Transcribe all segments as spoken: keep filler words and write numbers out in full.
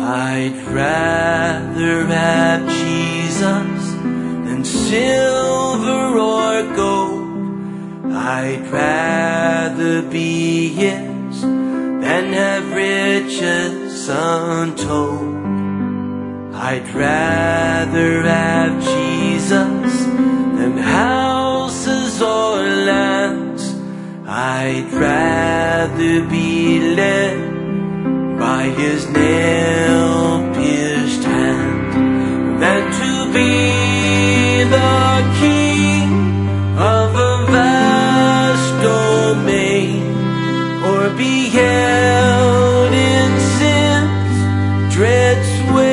I'd rather have Jesus than silver or gold. I'd rather be His than have riches untold. I'd rather have Jesus than houses or lands. I'd rather be led by His nail-pierced hand than to be the king of a vast domain, or be held in sin's dread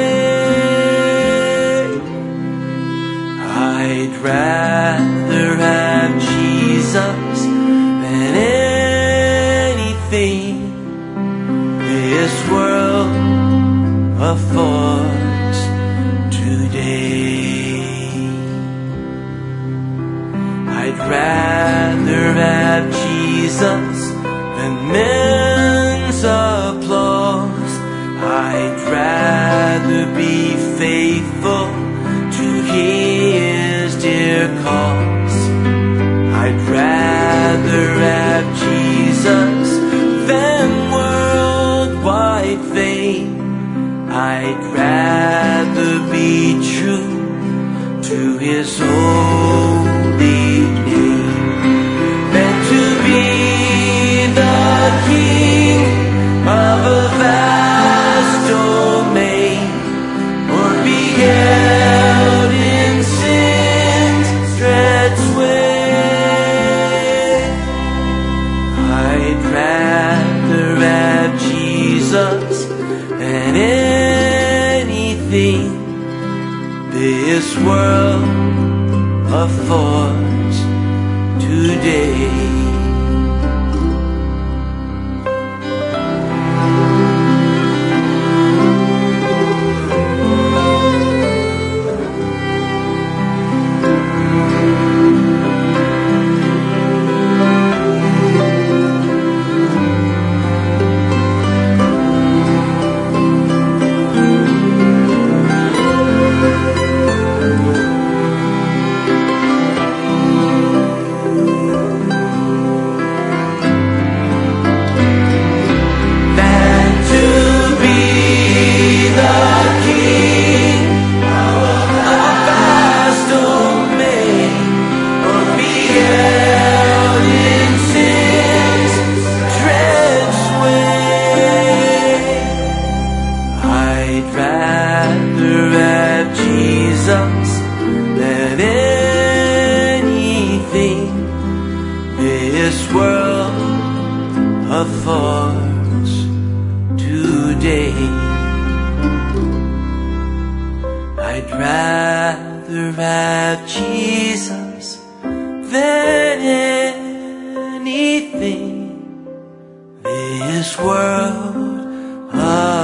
sway. I'd rather have Jesus than anything this world affords today. I'd rather have Jesus than men's applause. I'd rather be faithful to His dear cause. I'd rather have Jesus than worldwide fame. I'd rather be true to His holy name than to be the king of a vast domain, or be held in sin's dread sway. I'd rather have Jesus than anything this world affords today. Than anything this world affords today. I'd rather have Jesus than anything this world affords.